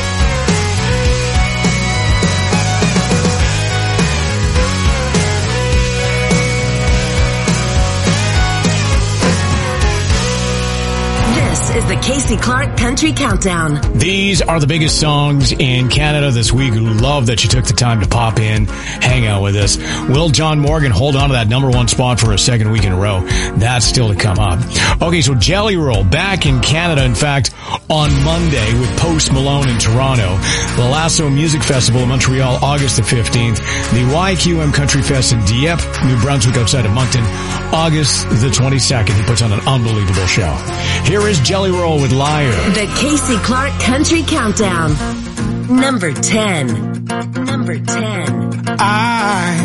This is the Casey Clark Country Countdown. These are the biggest songs in Canada this week. We love that you took the time to pop in, hang out with us. Will John Morgan hold on to that number one spot for a second week in a row? That's still to come up. Okay, so Jelly Roll back in Canada, in fact, on Monday with Post Malone in Toronto. The Lasso Music Festival in Montreal, August the 15th. The YQM Country Fest in Dieppe, New Brunswick outside of Moncton, August the 22nd. He puts on an unbelievable show. Here is Jelly Roll with Liar. The Casey Clark Country Countdown. Number 10. Number 10. I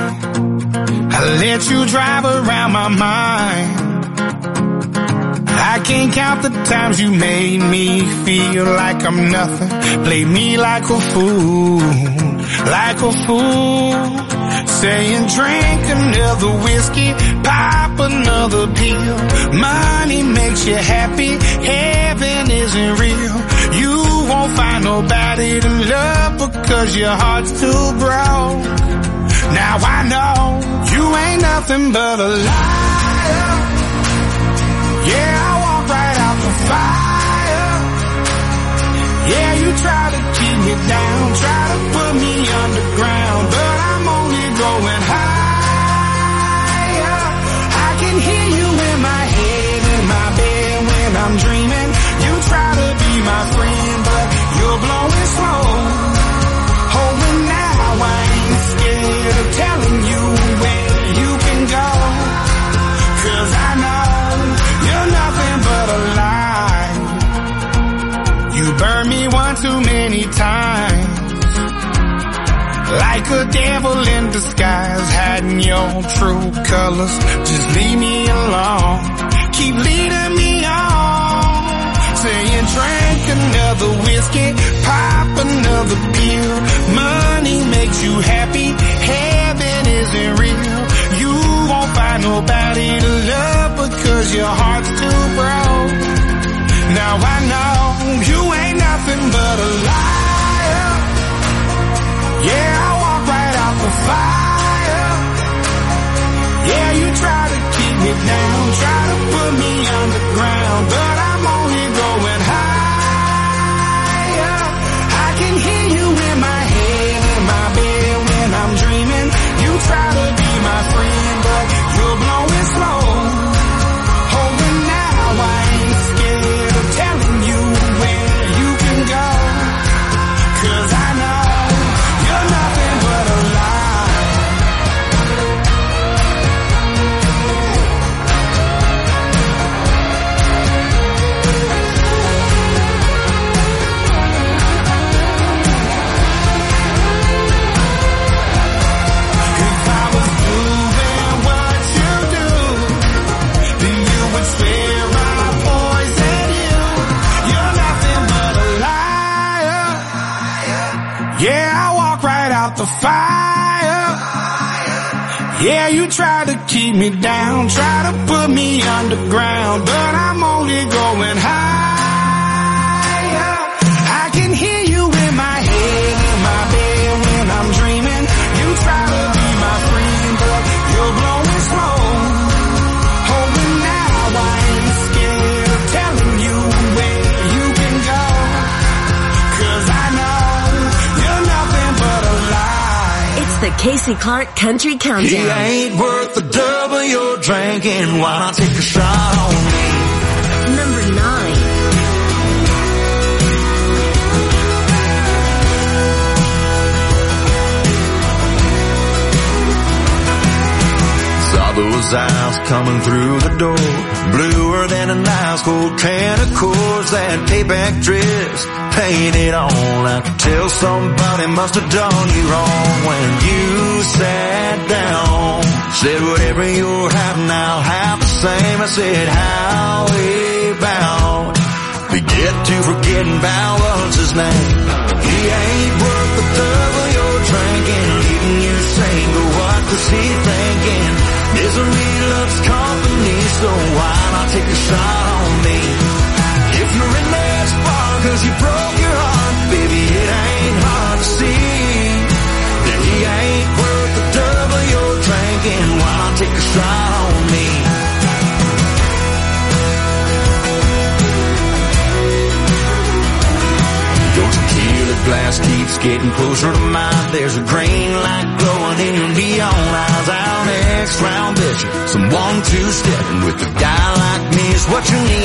let you drive around my mind. I can't count the times you made me feel like I'm nothing. Played me like a fool, like a fool. Saying drink another whiskey, pop another pill. Money makes you happy, heaven isn't real. You won't find nobody to love because your heart's too broke. Now I know you ain't nothing but a liar. Yeah, I walk right out the fire. Yeah, you try to keep me down, try to put me underground, but I'm only going higher. I can hear you in my head, in my bed when I'm dreaming. You try to be my friend, but you're blowing slow. Oh, and now I ain't scared of telling you where you can go, 'cause I know you're nothing but a lie. You burned me one too many times, like a devil in disguise, hiding your true colors. Just leave me alone, keep leading me on, saying drink another whiskey, pop another pill. Money makes you happy, heaven isn't real. You won't find nobody to love because your heart's too broke. Now I know you ain't nothing but a liar. Yeah, I walk right out the fire. Yeah, you try to keep me down, try to put me underground, but I'm only going higher. I can hear you in my head, in my bed when I'm dreaming. You try to be my friend, but you're blowing slow. Oh, and now I ain't scared of telling you where you can go, 'cause I know you're nothing but a lie. If I was doing what you do, then you would swear I poison you. You're nothing but a liar. Yeah, I walk right out the fire. Yeah, you try to keep me down, try to put me underground, but I'm only going higher. I can hear you in my head, in my bed when I'm dreaming. You try to be my friend, but you're blowing slow. Oh, and now I ain't scared of telling you where you can go, 'cause I know you're nothing but a lie. It's the Casey Clark Country Countdown. He ain't worth the double you're drinking. Why not take a shot on me? Number 9. Saw those eyes coming through the door, bluer than an ice cold can of Coors. That payback dress painted on. I could tell somebody must have done you wrong when you sat down. Said whatever you're having, I'll have the same. I said how about we get to forgetting about what's his name. He ain't worth the double you're drinking, leaving you single. What was he thinking? Misery loves company, so why not take a shot on me? If you're in that spot 'cause you broke your heart, baby, it ain't hard to see that he ain't worth the double you're drinking. Why not take a shot on me? Your tequila glass keeps getting closer to mine. There's a green light glowing in your neon eyes. Our next round, bitch, some 1-2 stepping with a guy like me is what you need.